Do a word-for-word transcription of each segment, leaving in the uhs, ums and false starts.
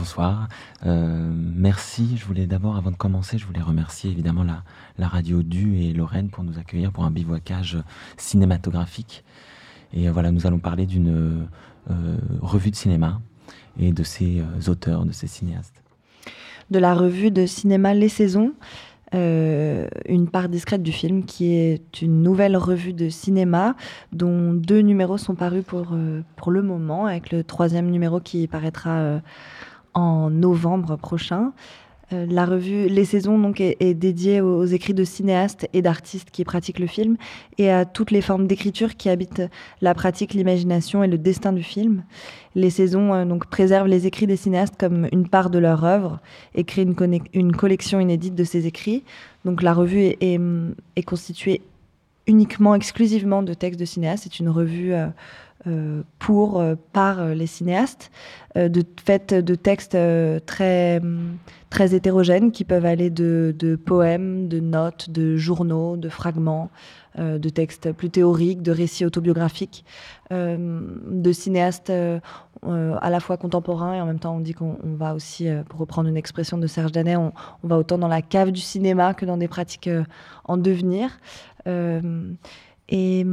bonsoir. Euh, merci. Je voulais d'abord, avant de commencer, je voulais remercier évidemment la, la radio Du et Lorraine pour nous accueillir pour un bivouacage cinématographique. Et euh, voilà, nous allons parler d'une euh, revue de cinéma et de ses euh, auteurs, de ses cinéastes. De la revue de cinéma Les Saisons, euh, une part discrète du film, qui est une nouvelle revue de cinéma dont deux numéros sont parus pour, euh, pour le moment, avec le troisième numéro qui paraîtra euh, en novembre prochain. Euh, la revue Les Saisons donc, est, est dédiée aux, aux écrits de cinéastes et d'artistes qui pratiquent le film et à toutes les formes d'écriture qui habitent la pratique, l'imagination et le destin du film. Les Saisons euh, donc, préservent les écrits des cinéastes comme une part de leur œuvre et créent une, conne- une collection inédite de ces écrits. Donc, la revue est, est, est constituée uniquement, exclusivement de textes de cinéastes. C'est une revue euh, euh, pour, euh, par euh, les cinéastes, euh, de, faite de textes euh, très, très hétérogènes qui peuvent aller de, de poèmes, de notes, de journaux, de fragments, euh, de textes plus théoriques, de récits autobiographiques, euh, de cinéastes euh, euh, à la fois contemporains et en même temps on dit qu'on on va aussi, euh, pour reprendre une expression de Serge Danet, on, on va autant dans la cave du cinéma que dans des pratiques euh, en devenir. Euh, et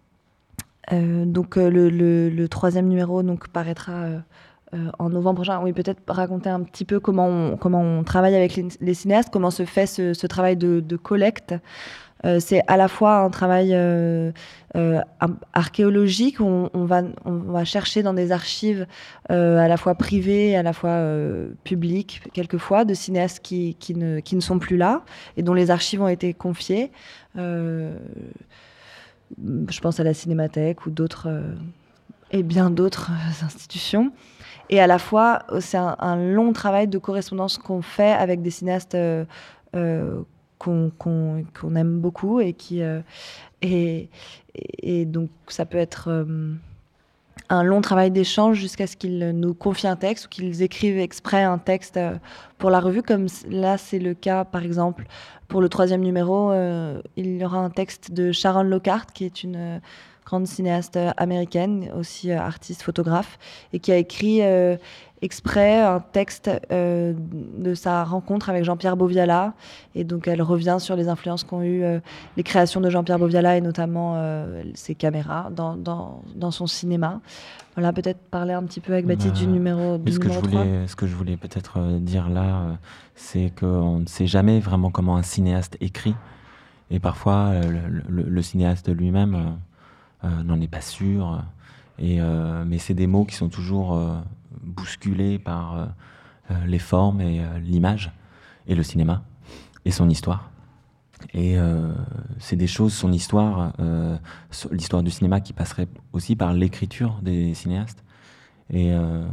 euh, donc euh, le, le, le troisième numéro donc, paraîtra euh, euh, en novembre prochain. Oui, peut-être raconter un petit peu comment on, comment on travaille avec les, les cinéastes, comment se fait ce, ce travail de, de collecte. Euh, c'est à la fois un travail euh, euh, archéologique où on, on, va, on va chercher dans des archives euh, à la fois privées, à la fois euh, publiques, quelquefois, de cinéastes qui, qui, ne, qui ne sont plus là et dont les archives ont été confiées. Euh, je pense à la Cinémathèque ou d'autres, euh, et bien d'autres institutions. Et à la fois, c'est un, un long travail de correspondance qu'on fait avec des cinéastes euh, euh, qu'on, qu'on, qu'on aime beaucoup et qui euh, et, et donc ça peut être euh, un long travail d'échange jusqu'à ce qu'ils nous confient un texte ou qu'ils écrivent exprès un texte euh, pour la revue, comme là c'est le cas par exemple pour le troisième numéro, euh, il y aura un texte de Sharon Lockhart qui est une euh, grande cinéaste américaine, aussi euh, artiste, photographe, et qui a écrit euh, exprès un texte euh, de sa rencontre avec Jean-Pierre Bauviala. Et donc elle revient sur les influences qu'ont eu euh, les créations de Jean-Pierre Bauviala et notamment euh, ses caméras dans, dans, dans son cinéma. Voilà, peut-être parler un petit peu avec Baptiste bah, du numéro, du ce numéro que je trois. Voulais, ce que je voulais peut-être euh, dire là, euh, c'est qu'on ne sait jamais vraiment comment un cinéaste écrit. Et parfois, euh, le, le, le cinéaste lui-même euh, euh, n'en est pas sûr. Et, euh, mais c'est des mots qui sont toujours euh, bousculés par euh, les formes et euh, l'image et le cinéma et son histoire. Et euh, c'est des choses, son histoire, euh, l'histoire du cinéma qui passerait aussi par l'écriture des cinéastes. Et, euh,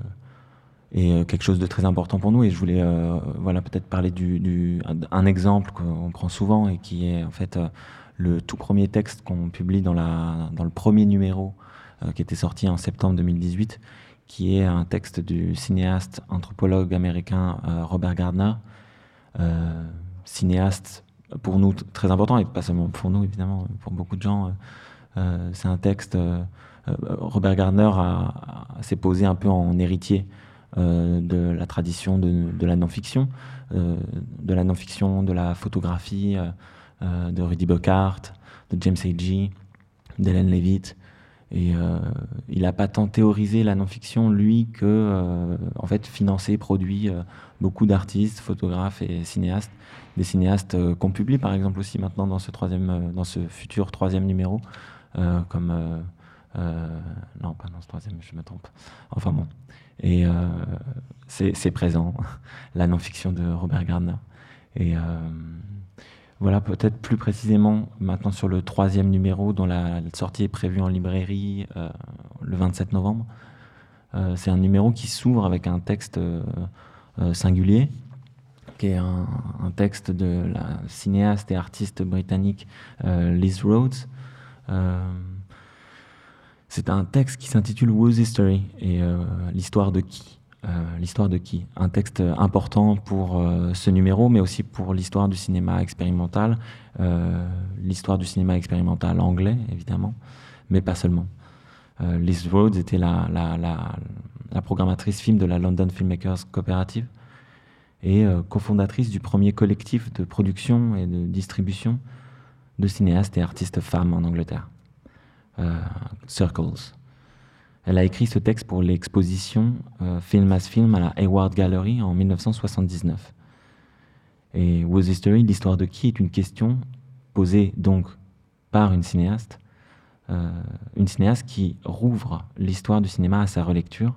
et quelque chose de très important pour nous. Et je voulais euh, voilà, peut-être parler du, du, un exemple qu'on prend souvent et qui est en fait euh, le tout premier texte qu'on publie dans, la, dans le premier numéro euh, qui était sorti en septembre deux mille dix-huit, qui est un texte du cinéaste anthropologue américain euh, Robert Gardner, euh, cinéaste pour nous très important, et pas seulement pour nous évidemment, pour beaucoup de gens. Euh, c'est un texte, euh, Robert Gardner a, a, s'est posé un peu en héritier euh, de la tradition de, de la non-fiction, euh, de la non-fiction, de la photographie, euh, de Rudy Bocart, de James Agee, d'Hélène Levitt. Et euh, il n'a pas tant théorisé la non-fiction, lui, que euh, en fait, financé, produit euh, beaucoup d'artistes, photographes et cinéastes. Des cinéastes euh, qu'on publie, par exemple, aussi maintenant dans ce, troisième, euh, dans ce futur troisième numéro, euh, comme... Euh, euh, non, pas dans ce troisième, je me trompe. Enfin bon. Et euh, c'est, c'est présent, la non-fiction de Robert Gardner. Et... Euh, Voilà, peut-être plus précisément maintenant sur le troisième numéro dont la sortie est prévue en librairie euh, le vingt-sept novembre. Euh, c'est un numéro qui s'ouvre avec un texte euh, euh, singulier, qui est un, un texte de la cinéaste et artiste britannique euh, Liz Rhodes. Euh, c'est un texte qui s'intitule Whose History, et euh, l'histoire de qui Euh, l'histoire de qui ? Un texte important pour euh, ce numéro, mais aussi pour l'histoire du cinéma expérimental, euh, l'histoire du cinéma expérimental anglais, évidemment, mais pas seulement. Euh, Liz Rhodes était la, la, la, la programmatrice film de la London Filmmakers Cooperative et euh, cofondatrice du premier collectif de production et de distribution de cinéastes et artistes femmes en Angleterre, euh, Circles. Elle a écrit ce texte pour l'exposition euh, Film as Film à la Hayward Gallery en mille neuf cent soixante-dix-neuf. Et Was History, l'histoire de qui, est une question posée donc par une cinéaste, euh, une cinéaste qui rouvre l'histoire du cinéma à sa relecture.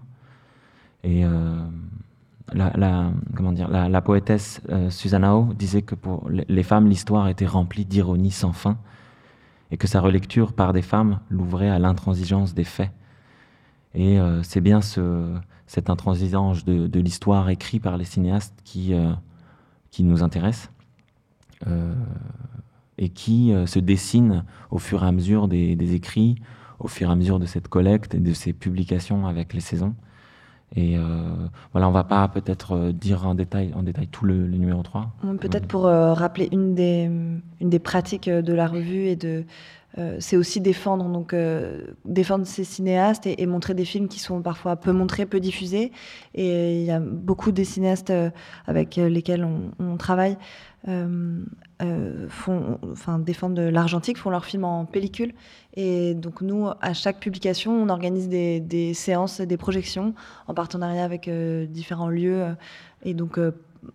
Et euh, la, la, comment dire, la, la poétesse euh, Susanna Howe disait que pour les femmes, l'histoire était remplie d'ironie sans fin et que sa relecture par des femmes l'ouvrait à l'intransigeance des faits. Et euh, c'est bien ce, cette intransigeance de, de l'histoire écrite par les cinéastes qui, euh, qui nous intéresse euh, et qui euh, se dessine au fur et à mesure des, des écrits, au fur et à mesure de cette collecte et de ces publications avec les saisons. Et euh, voilà, on ne va pas peut-être dire en détail, en détail tout le, le numéro trois. Peut-être pour euh, rappeler une des, une des pratiques de la revue, et de, euh, c'est aussi défendre, donc, euh, défendre ces cinéastes et, et montrer des films qui sont parfois peu montrés, peu diffusés. Et il y a beaucoup des cinéastes euh, avec lesquels on, on travaille euh, euh, font, enfin, défendent l'argentique, font leurs films en pellicule. Et donc nous, à chaque publication, on organise des, des séances, des projections en partenariat avec euh, différents lieux. Et donc, euh,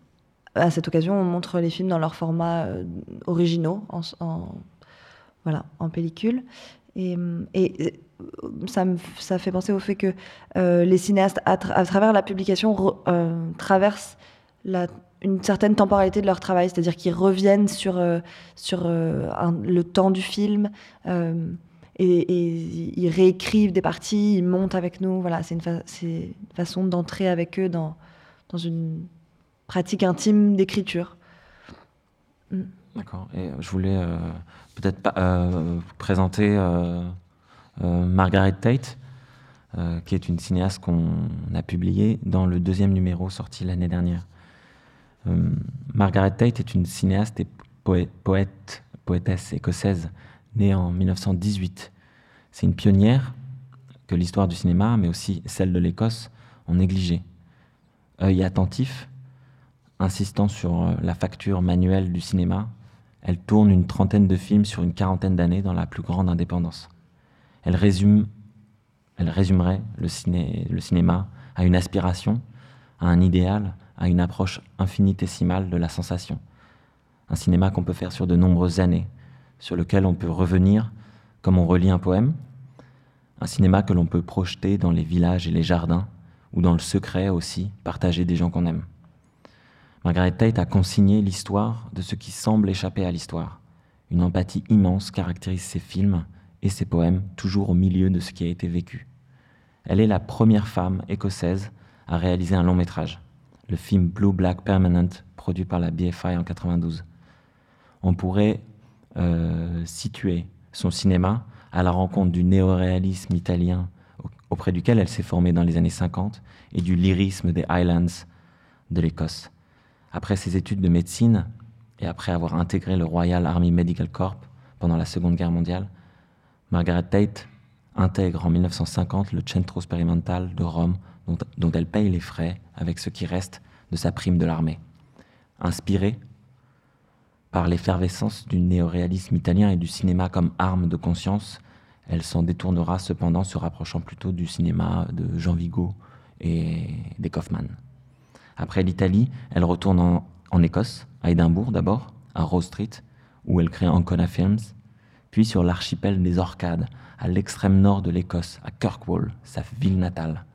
à cette occasion, on montre les films dans leur format euh, originaux, en, en, voilà, en pellicule. Et, et ça, me, ça fait penser au fait que euh, les cinéastes, à, tra- à travers la publication, re, euh, traversent la, une certaine temporalité de leur travail, c'est-à-dire qu'ils reviennent sur, euh, sur euh, un, le temps du film, euh, et, et ils réécrivent des parties, ils montent avec nous. Voilà, c'est une, fa- c'est une façon d'entrer avec eux dans, dans une pratique intime d'écriture. Mm. D'accord. Et je voulais euh, peut-être pas, euh, présenter euh, euh, Margaret Tate, euh, qui est une cinéaste qu'on a publiée dans le deuxième numéro sorti l'année dernière. Euh, Margaret Tate est une cinéaste et poète, poète, poétesse écossaise, née en mille neuf cent dix-huit. C'est une pionnière que l'histoire du cinéma, mais aussi celle de l'Écosse, ont négligée. Œil attentif, insistant sur la facture manuelle du cinéma, elle tourne une trentaine de films sur une quarantaine d'années dans la plus grande indépendance. Elle résume, elle résumerait le, ciné, le cinéma à une aspiration, à un idéal, à une approche infinitésimale de la sensation. Un cinéma qu'on peut faire sur de nombreuses années, sur lequel on peut revenir comme on relit un poème. Un cinéma que l'on peut projeter dans les villages et les jardins, ou dans le secret aussi, partager des gens qu'on aime. Margaret Tate a consigné l'histoire de ce qui semble échapper à l'histoire. Une empathie immense caractérise ses films et ses poèmes, toujours au milieu de ce qui a été vécu. Elle est la première femme écossaise à réaliser un long métrage, le film Blue Black Permanent, produit par la B F I en quatre-vingt-douze. On pourrait euh, situer son cinéma à la rencontre du néoréalisme italien auprès duquel elle s'est formée dans les années cinquante et du lyrisme des Highlands de l'Écosse. Après ses études de médecine et après avoir intégré le Royal Army Medical Corps pendant la Seconde Guerre mondiale, Margaret Tate intègre en mille neuf cent cinquante le Centro Sperimentale de Rome, dont, dont elle paye les frais avec ce qui reste de sa prime de l'armée. Inspirée par l'effervescence du néoréalisme italien et du cinéma comme arme de conscience, elle s'en détournera cependant, se rapprochant plutôt du cinéma de Jean Vigo et des Kaufman. Après l'Italie, elle retourne en, en Écosse, à Édimbourg d'abord, à Rose Street, où elle crée Ancona Films, puis sur l'archipel des Orcades, à l'extrême nord de l'Écosse, à Kirkwall, sa ville natale.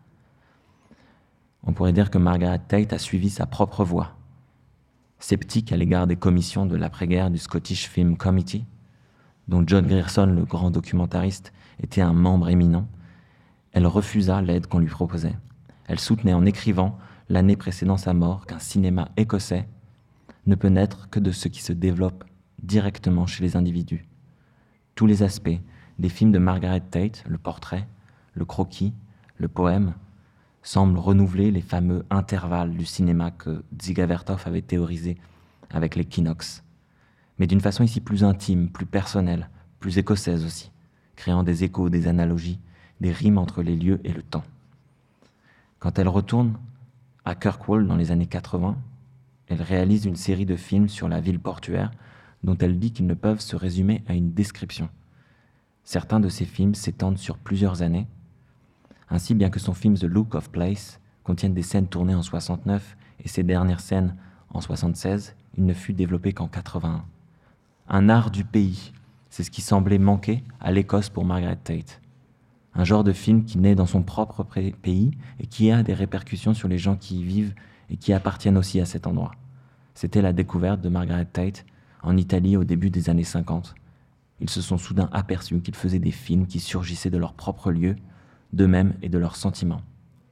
On pourrait dire que Margaret Tate a suivi sa propre voie. Sceptique à l'égard des commissions de l'après-guerre du Scottish Film Committee, dont John Grierson, le grand documentariste, était un membre éminent, elle refusa l'aide qu'on lui proposait. Elle soutenait en écrivant, l'année précédant sa mort, qu'un cinéma écossais ne peut naître que de ce qui se développe directement chez les individus. Tous les aspects des films de Margaret Tate, le portrait, le croquis, le poème, semblent renouveler les fameux intervalles du cinéma que Dziga Vertov avait théorisé avec les Kinox, mais d'une façon ici plus intime, plus personnelle, plus écossaise aussi, créant des échos, des analogies, des rimes entre les lieux et le temps. Quand elle retourne à Kirkwall dans les années quatre-vingts, elle réalise une série de films sur la ville portuaire dont elle dit qu'ils ne peuvent se résumer à une description. Certains de ces films s'étendent sur plusieurs années. Ainsi, bien que son film The Look of Place contienne des scènes tournées en soixante-neuf et ses dernières scènes en soixante-seize, il ne fut développé qu'en quatre-vingt-un. Un art du pays, c'est ce qui semblait manquer à l'Écosse pour Margaret Tate. Un genre de film qui naît dans son propre pays et qui a des répercussions sur les gens qui y vivent et qui appartiennent aussi à cet endroit. C'était la découverte de Margaret Tate en Italie au début des années cinquante. Ils se sont soudain aperçus qu'ils faisaient des films qui surgissaient de leur propre lieu, d'eux-mêmes et de leurs sentiments.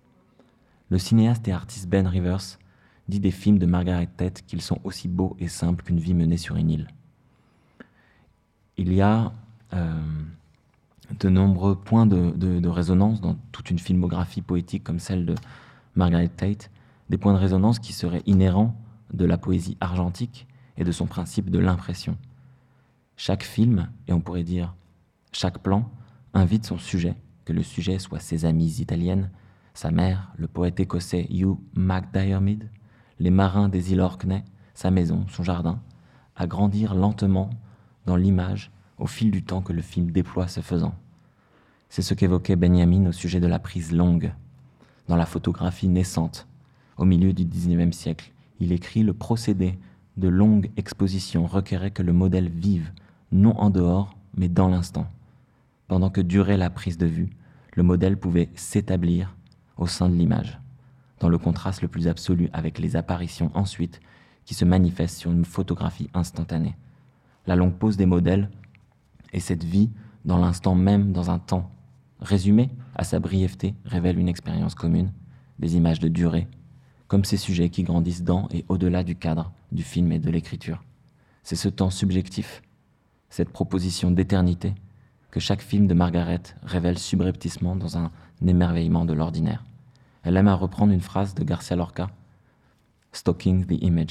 Le cinéaste et artiste Ben Rivers dit des films de Margaret Tate qu'ils sont aussi beaux et simples qu'une vie menée sur une île. Il y a euh, de nombreux points de, de, de résonance dans toute une filmographie poétique comme celle de Margaret Tate, des points de résonance qui seraient inhérents de la poésie argentique et de son principe de l'impression. Chaque film, et on pourrait dire chaque plan, invite son sujet, que le sujet soit ses amies italiennes, sa mère, le poète écossais Hugh MacDiarmid, les marins des îles Orkney, sa maison, son jardin, à grandir lentement dans l'image au fil du temps que le film déploie ce faisant. C'est ce qu'évoquait Benjamin au sujet de la prise longue. Dans la photographie naissante, au milieu du dix-neuvième siècle, il écrit « Le procédé de longue exposition requérait que le modèle vive, non en dehors, mais dans l'instant. Pendant que durait la prise de vue, le modèle pouvait s'établir au sein de l'image, dans le contraste le plus absolu avec les apparitions ensuite qui se manifestent sur une photographie instantanée. La longue pose des modèles et cette vie dans l'instant même, dans un temps résumé à sa brièveté, révèle une expérience commune, des images de durée, comme ces sujets qui grandissent dans et au-delà du cadre du film et de l'écriture. C'est ce temps subjectif, cette proposition d'éternité, que chaque film de Margaret révèle subrepticement dans un émerveillement de l'ordinaire. Elle aime à reprendre une phrase de Garcia Lorca, « Stalking the image ».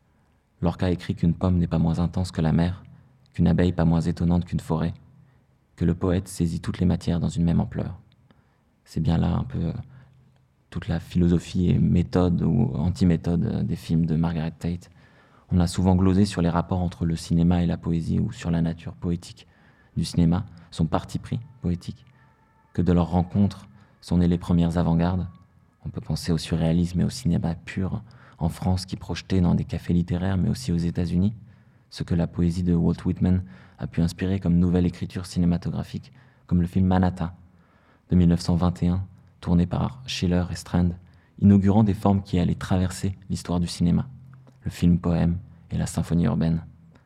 Lorca écrit qu'une pomme n'est pas moins intense que la mer, qu'une abeille pas moins étonnante qu'une forêt, que le poète saisit toutes les matières dans une même ampleur. C'est bien là un peu euh, toute la philosophie et méthode ou anti-méthode des films de Margaret Tate. On a souvent glosé sur les rapports entre le cinéma et la poésie ou sur la nature poétique du cinéma, son parti pris poétique, que de leur rencontre sont nées les premières avant-gardes. On peut penser au surréalisme et au cinéma pur en France qui projetait dans des cafés littéraires, mais aussi aux États-Unis, ce que la poésie de Walt Whitman a pu inspirer comme nouvelle écriture cinématographique, comme le film Manhattan de mille neuf cent vingt et un, tourné par Schiller et Strand, inaugurant des formes qui allaient traverser l'histoire du cinéma, le film-poème et la symphonie urbaine.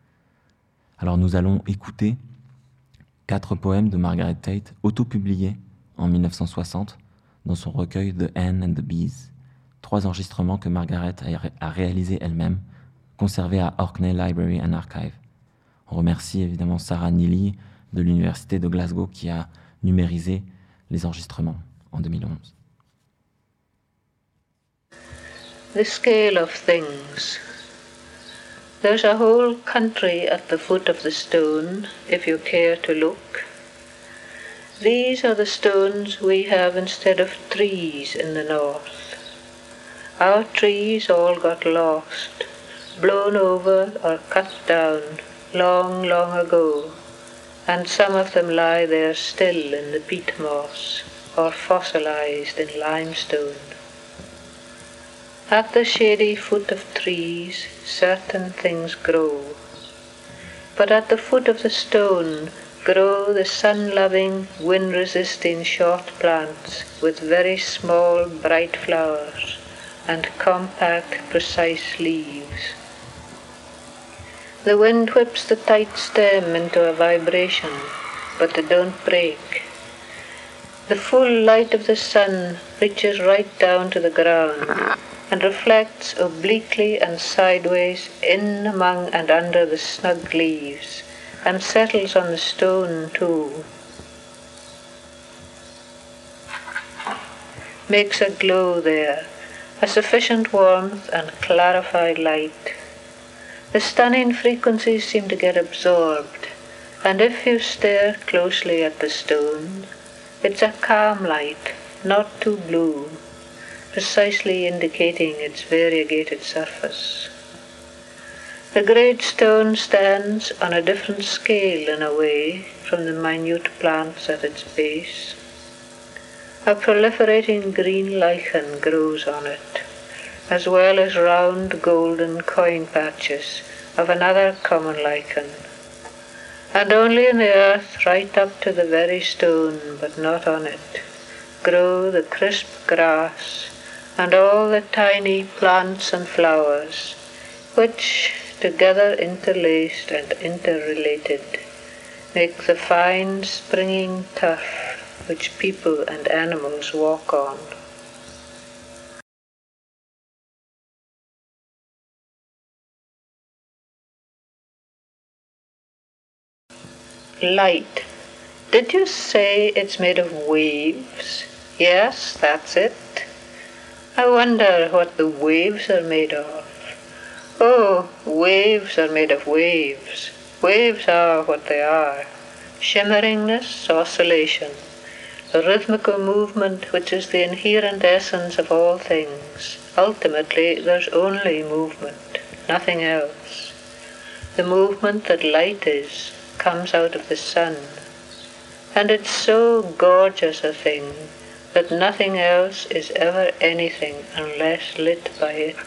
Alors nous allons écouter quatre poèmes de Margaret Tate, auto-publiés en mille neuf cent soixante dans son recueil The Hen and the Bees, trois enregistrements que Margaret a réalisés elle-même, conservés à Orkney Library and Archive. On remercie évidemment Sarah Neely de l'Université de Glasgow qui a numérisé les enregistrements en deux mille onze. The scale of things. There's a whole country at the foot of the stone, if you care to look. These are the stones we have instead of trees in the north. Our trees all got lost, blown over or cut down long, long ago, and some of them lie there still in the peat moss or fossilized in limestone. At the shady foot of trees, certain things grow, but at the foot of the stone grow the sun-loving, wind-resisting short plants with very small, bright flowers and compact, precise leaves. The wind whips the tight stem into a vibration, but they don't break. The full light of the sun reaches right down to the ground and reflects obliquely and sideways in among and under the snug leaves, and settles on the stone too. Makes a glow there, a sufficient warmth and clarified light. The stunning frequencies seem to get absorbed, and if you stare closely at the stone, it's a calm light, not too blue, precisely indicating its variegated surface. The great stone stands on a different scale in a way from the minute plants at its base. A proliferating green lichen grows on it, as well as round golden coin patches of another common lichen. And only in the earth, right up to the very stone, but not on it, grow the crisp grass and all the tiny plants and flowers, which, together interlaced and interrelated, make the fine springing turf which people and animals walk on. Light. Did you say it's made of waves? Yes, that's it. I wonder what the waves are made of. Oh, waves are made of waves. Waves are what they are. Shimmeringness, oscillation, the rhythmical movement which is the inherent essence of all things. Ultimately, there's only movement, nothing else. The movement that light is comes out of the sun. And it's so gorgeous a thing that nothing else is ever anything unless lit by it.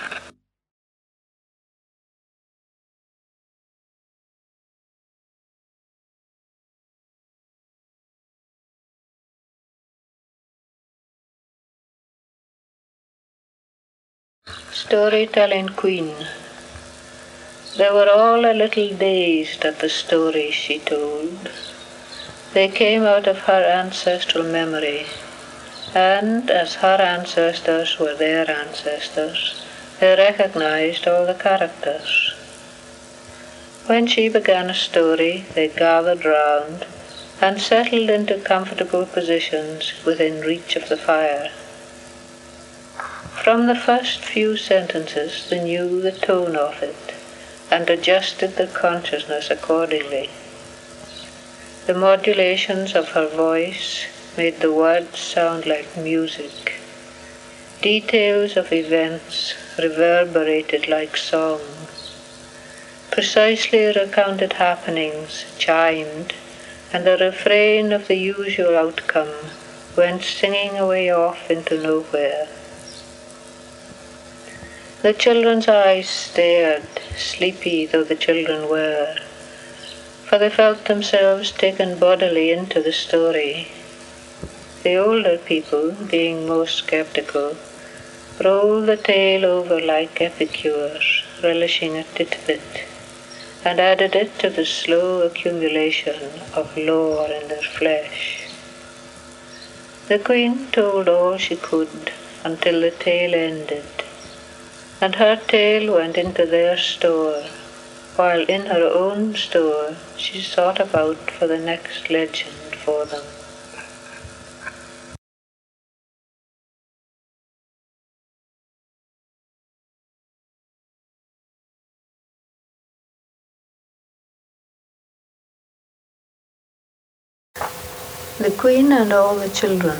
Storytelling Queen. They were all a little dazed at the stories she told. They came out of her ancestral memory, and as her ancestors were their ancestors, they recognized all the characters. When she began a story, they gathered round and settled into comfortable positions within reach of the fire. From the first few sentences, they knew the tone of it and adjusted their consciousness accordingly. The modulations of her voice made the words sound like music. Details of events reverberated like song. Precisely recounted happenings chimed, and the refrain of the usual outcome went singing away off into nowhere. The children's eyes stared, sleepy though the children were, for they felt themselves taken bodily into the story. The older people, being most skeptical, rolled the tale over like epicures, relishing a titbit, and added it to the slow accumulation of lore in their flesh. The queen told all she could until the tale ended, and her tale went into their store, while in her own store she sought about for the next legend for them. The Queen and all the children.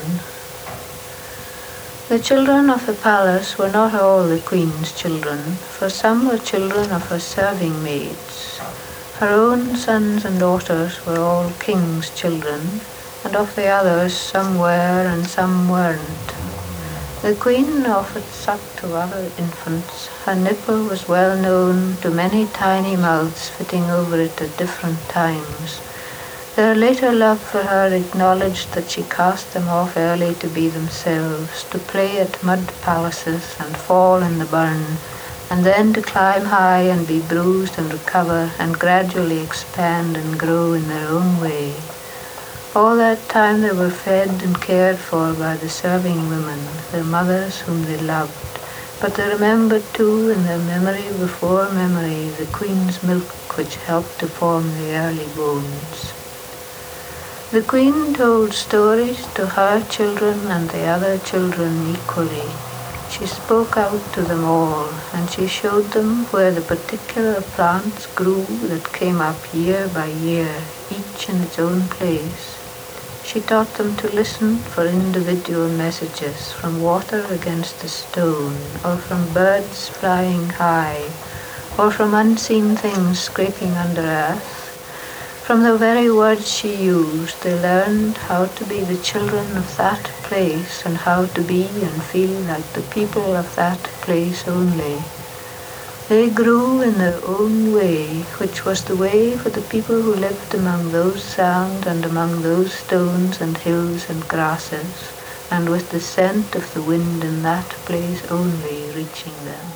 The children of the palace were not all the Queen's children, for some were children of her serving maids. Her own sons and daughters were all kings' children, and of the others some were and some weren't. The Queen offered suck to other infants. Her nipple was well known to many tiny mouths fitting over it at different times. Their later love for her acknowledged that she cast them off early to be themselves, to play at mud palaces and fall in the burn, and then to climb high and be bruised and recover and gradually expand and grow in their own way. All that time they were fed and cared for by the serving women, their mothers whom they loved, but they remembered too in their memory before memory the Queen's milk which helped to form the early bones. The Queen told stories to her children and the other children equally. She spoke out to them all, and she showed them where the particular plants grew that came up year by year, each in its own place. She taught them to listen for individual messages from water against the stone, or from birds flying high, or from unseen things scraping under earth. From the very words she used, they learned how to be the children of that place and how to be and feel like the people of that place only. They grew in their own way, which was the way for the people who lived among those sounds and among those stones and hills and grasses, and with the scent of the wind in that place only reaching them.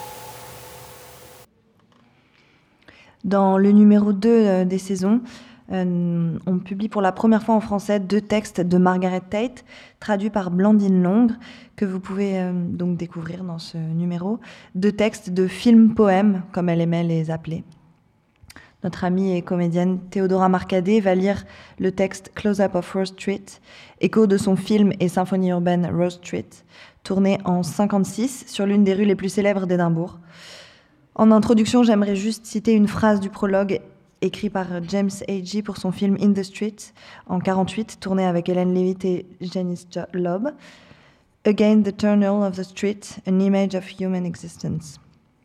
Dans le numéro deux euh, des saisons, euh, on publie pour la première fois en français deux textes de Margaret Tate, traduits par Blandine Longre, que vous pouvez euh, donc découvrir dans ce numéro. Deux textes de film-poèmes, comme elle aimait les appeler. Notre amie et comédienne Théodora Marcadet va lire le texte Close-up of Rose Street, écho de son film et symphonie urbaine Rose Street, tourné en cinquante-six sur l'une des rues les plus célèbres d'Édimbourg. En introduction, j'aimerais juste citer une phrase du prologue écrit par James Agee pour son film In the Street en quarante-huit, tourné avec Hélène Levitt et Janice Loeb. Again, the tunnel of the street, an image of human existence.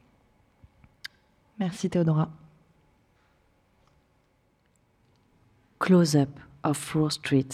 Merci Théodora. Close-up of Rose Street.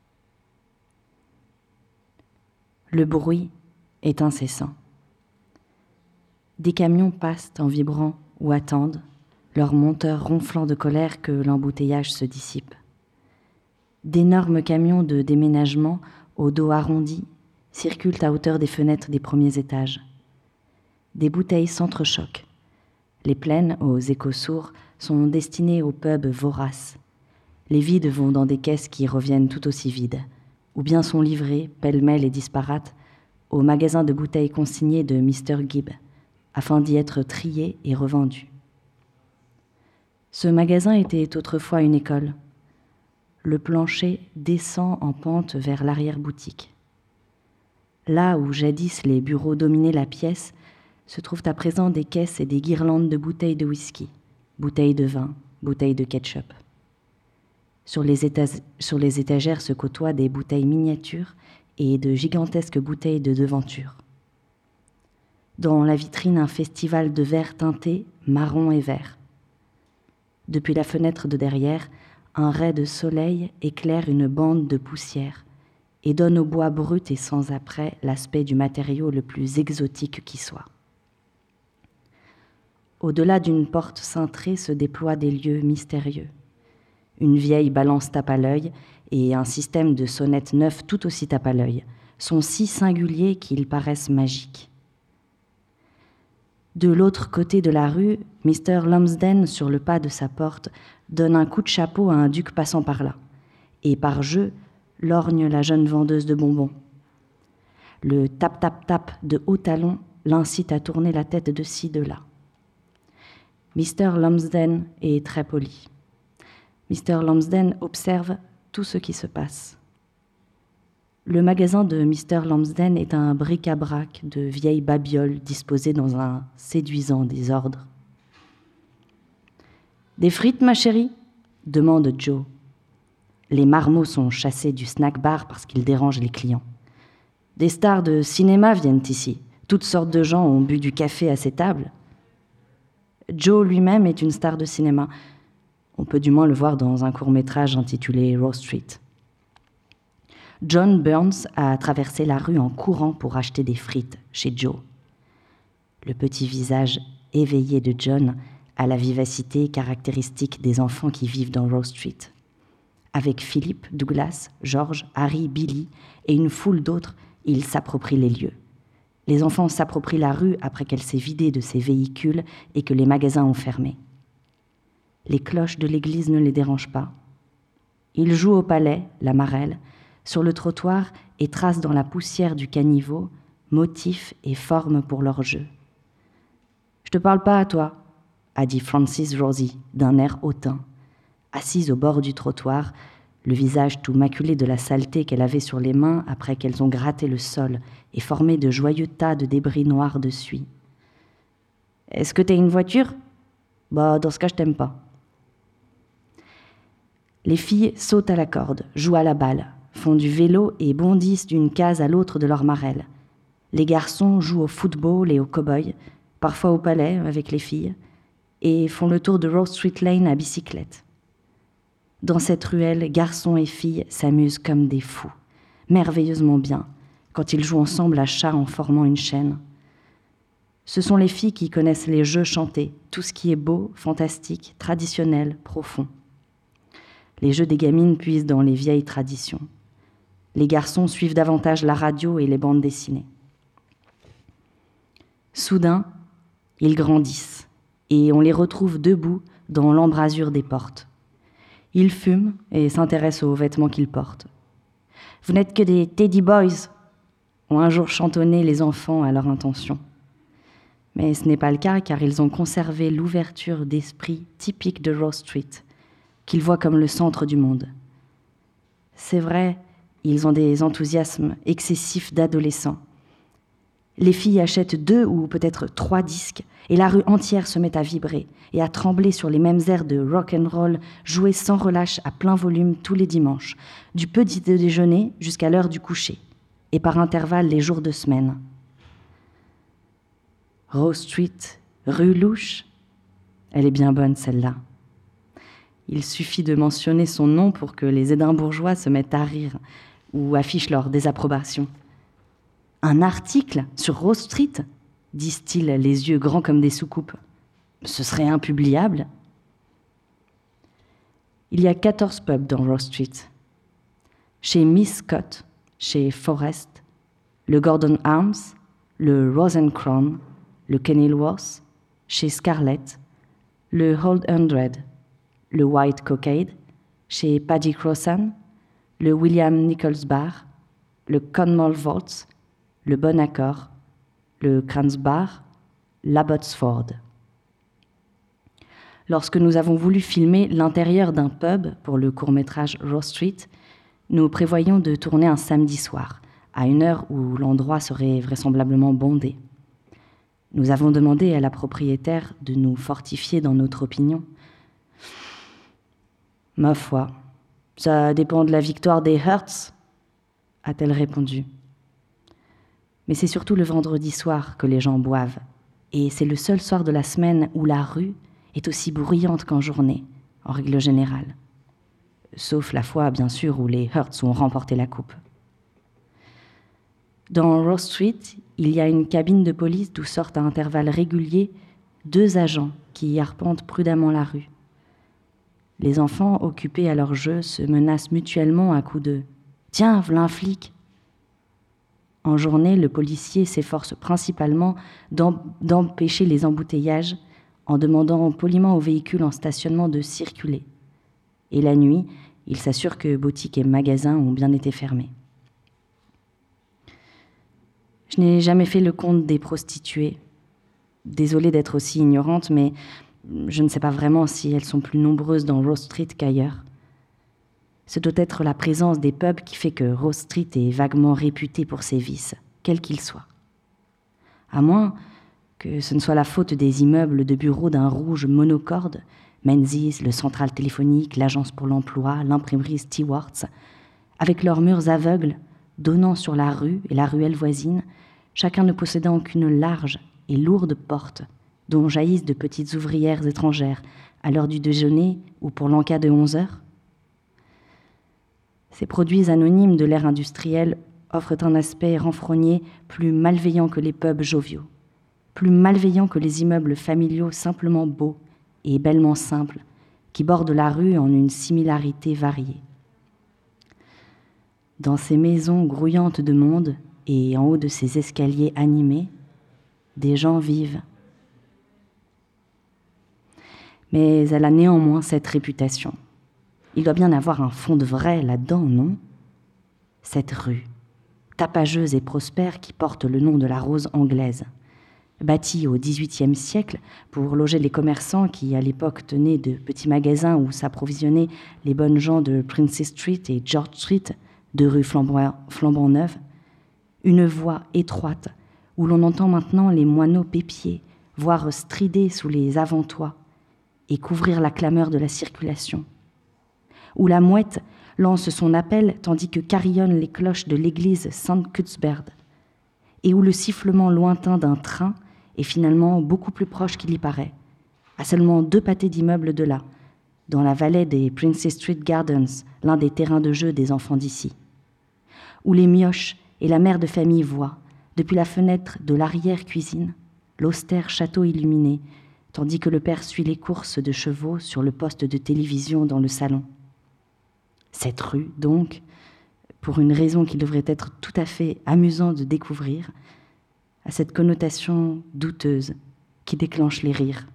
Le bruit est incessant. Des camions passent en vibrant ou attendent, leurs monteurs ronflant de colère que l'embouteillage se dissipe. D'énormes camions de déménagement au dos arrondi circulent à hauteur des fenêtres des premiers étages. Des bouteilles s'entrechoquent. Les pleines, aux échos sourds, sont destinées aux pubs voraces. Les vides vont dans des caisses qui reviennent tout aussi vides, ou bien sont livrées, pêle-mêle et disparates, au magasin de bouteilles consignées de mister Gibb, afin d'y être triées et revendues. Ce magasin était autrefois une école. Le plancher descend en pente vers l'arrière-boutique. Là où jadis les bureaux dominaient la pièce, se trouvent à présent des caisses et des guirlandes de bouteilles de whisky, bouteilles de vin, bouteilles de ketchup. Sur les, éta- sur les étagères se côtoient des bouteilles miniatures et de gigantesques bouteilles de devanture. Dans la vitrine, un festival de verres teintés, marron et vert. Depuis la fenêtre de derrière, un ray de soleil éclaire une bande de poussière et donne au bois brut et sans apprêt l'aspect du matériau le plus exotique qui soit. Au-delà d'une porte cintrée se déploient des lieux mystérieux. Une vieille balance tape à l'œil et un système de sonnettes neufs tout aussi tape à l'œil sont si singuliers qu'ils paraissent magiques. De l'autre côté de la rue, mister Lumsden, sur le pas de sa porte, donne un coup de chapeau à un duc passant par là, et par jeu, lorgne la jeune vendeuse de bonbons. Le tap-tap-tap de haut talon l'incite à tourner la tête de ci, de là. mister Lumsden est très poli. mister Lumsden observe tout ce qui se passe. Le magasin de mister Lumsden est un bric-à-brac de vieilles babioles disposées dans un séduisant désordre. « Des frites, ma chérie ?» demande Joe. Les marmots sont chassés du snack-bar parce qu'ils dérangent les clients. Des stars de cinéma viennent ici. Toutes sortes de gens ont bu du café à ces tables. Joe lui-même est une star de cinéma. On peut du moins le voir dans un court-métrage intitulé Rose Street. John Burns a traversé la rue en courant pour acheter des frites chez Joe. Le petit visage éveillé de John a la vivacité caractéristique des enfants qui vivent dans Rose Street. Avec Philippe, Douglas, George, Harry, Billy et une foule d'autres, il s'approprie les lieux. Les enfants s'approprient la rue après qu'elle s'est vidée de ses véhicules et que les magasins ont fermé. Les cloches de l'église ne les dérangent pas. Ils jouent au palais, la marelle, sur le trottoir et tracent dans la poussière du caniveau motifs et formes pour leur jeu. « Je te parle pas à toi », a dit Frances Rosie d'un air hautain, assise au bord du trottoir, le visage tout maculé de la saleté qu'elle avait sur les mains après qu'elles ont gratté le sol et formé de joyeux tas de débris noirs de suie. « Est-ce que t'as une voiture ? Bah, dans ce cas, je t'aime pas. » Les filles sautent à la corde, jouent à la balle, font du vélo et bondissent d'une case à l'autre de leur marelle. Les garçons jouent au football et au cow-boy, parfois au palais avec les filles, et font le tour de Rose Street Lane à bicyclette. Dans cette ruelle, garçons et filles s'amusent comme des fous, merveilleusement bien, quand ils jouent ensemble à chat en formant une chaîne. Ce sont les filles qui connaissent les jeux chantés, tout ce qui est beau, fantastique, traditionnel, profond. Les jeux des gamines puisent dans les vieilles traditions. Les garçons suivent davantage la radio et les bandes dessinées. Soudain, ils grandissent et on les retrouve debout dans l'embrasure des portes. Ils fument et s'intéressent aux vêtements qu'ils portent. « Vous n'êtes que des Teddy Boys !» ont un jour chantonné les enfants à leur intention. Mais ce n'est pas le cas car ils ont conservé l'ouverture d'esprit typique de Rose Street, qu'ils voient comme le centre du monde. C'est vrai, ils ont des enthousiasmes excessifs d'adolescents. Les filles achètent deux ou peut-être trois disques et la rue entière se met à vibrer et à trembler sur les mêmes airs de rock and roll joués sans relâche à plein volume tous les dimanches, du petit déjeuner jusqu'à l'heure du coucher, et par intervalles les jours de semaine. Rose Street, rue louche, elle est bien bonne celle-là. Il suffit de mentionner son nom pour que les Édimbourgeois se mettent à rire ou affichent leur désapprobation. Un article sur Rose Street, disent-ils, les yeux grands comme des soucoupes. Ce serait impubliable. Il y a quatorze pubs dans Rose Street. Chez Miss Scott, chez Forrest, le Gordon Arms, le Rose and Crown, le Kenilworth, chez Scarlett, le Old Hundred, le White Cockade, chez Paddy Crossan, le William Nichols Bar, le Conmore Vaults, le Bon Accord, le Kranz Bar, l'Abbotsford. Lorsque nous avons voulu filmer l'intérieur d'un pub pour le court-métrage Rose Street, nous prévoyions de tourner un samedi soir, à une heure où l'endroit serait vraisemblablement bondé. Nous avons demandé à la propriétaire de nous fortifier dans notre opinion. « Ma foi, ça dépend de la victoire des Hearts », a-t-elle répondu. Mais c'est surtout le vendredi soir que les gens boivent, et c'est le seul soir de la semaine où la rue est aussi bruyante qu'en journée, en règle générale. Sauf la fois, bien sûr, où les Hearts ont remporté la coupe. Dans Rose Street, il y a une cabine de police d'où sortent à intervalles réguliers deux agents qui arpentent prudemment la rue. Les enfants, occupés à leur jeu, se menacent mutuellement à coups de « Tiens, v'là un flic !» En journée, le policier s'efforce principalement d'empêcher les embouteillages en demandant poliment aux véhicules en stationnement de circuler. Et la nuit, il s'assure que boutiques et magasins ont bien été fermés. Je n'ai jamais fait le compte des prostituées. Désolée d'être aussi ignorante, mais je ne sais pas vraiment si elles sont plus nombreuses dans Rose Street qu'ailleurs. Ce doit être la présence des pubs qui fait que Rose Street est vaguement réputée pour ses vices, quels qu'ils soient. À moins que ce ne soit la faute des immeubles de bureaux d'un rouge monocorde, Menzies, le central téléphonique, l'agence pour l'emploi, l'imprimerie Stewart's, avec leurs murs aveugles, donnant sur la rue et la ruelle voisine, chacun ne possédant qu'une large et lourde porte, dont jaillissent de petites ouvrières étrangères à l'heure du déjeuner ou pour l'encas de onze heures. Ces produits anonymes de l'ère industrielle offrent un aspect renfrogné plus malveillant que les pubs joviaux, plus malveillant que les immeubles familiaux simplement beaux et bellement simples qui bordent la rue en une similarité variée. Dans ces maisons grouillantes de monde et en haut de ces escaliers animés, des gens vivent. Mais elle a néanmoins cette réputation. Il doit bien avoir un fond de vrai là-dedans, non ? Cette rue, tapageuse et prospère qui porte le nom de la rose anglaise, bâtie au dix-huitième siècle pour loger les commerçants qui, à l'époque, tenaient de petits magasins où s'approvisionnaient les bonnes gens de Princess Street et George Street, deux rues flambant, flambant neuves, une voie étroite où l'on entend maintenant les moineaux pépier, voire strider sous les avant-toits et couvrir la clameur de la circulation, où la mouette lance son appel tandis que carillonnent les cloches de l'église Saint-Cuthbert, et où le sifflement lointain d'un train est finalement beaucoup plus proche qu'il y paraît, à seulement deux pâtés d'immeubles de là, dans la vallée des Princess Street Gardens, l'un des terrains de jeu des enfants d'ici, où les mioches et la mère de famille voient, depuis la fenêtre de l'arrière-cuisine, l'austère château illuminé, tandis que le père suit les courses de chevaux sur le poste de télévision dans le salon. Cette rue, donc, pour une raison qui devrait être tout à fait amusant de découvrir, a cette connotation douteuse qui déclenche les rires.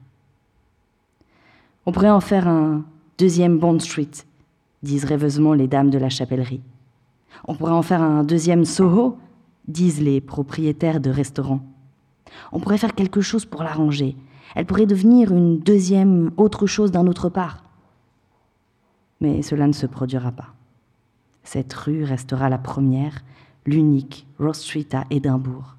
On pourrait en faire un deuxième Bond Street, disent rêveusement les dames de la chapellerie. On pourrait en faire un deuxième Soho, disent les propriétaires de restaurants. On pourrait faire quelque chose pour l'arranger. Elle pourrait devenir une deuxième autre chose d'un autre part. Mais cela ne se produira pas. Cette rue restera la première, l'unique Rose Street à Édimbourg.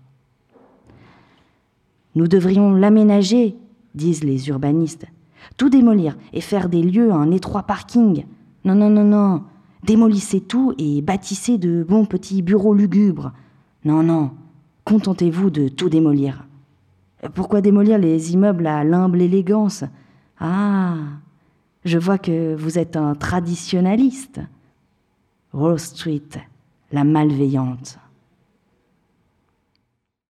Nous devrions l'aménager, disent les urbanistes. Tout démolir et faire des lieux un étroit parking. Non, non, non, non. Démolissez tout et bâtissez de bons petits bureaux lugubres. Non, non. Contentez-vous de tout démolir. Pourquoi démolir les immeubles à l'humble élégance? Ah, je vois que vous êtes un traditionnaliste. Rose Street, la malveillante.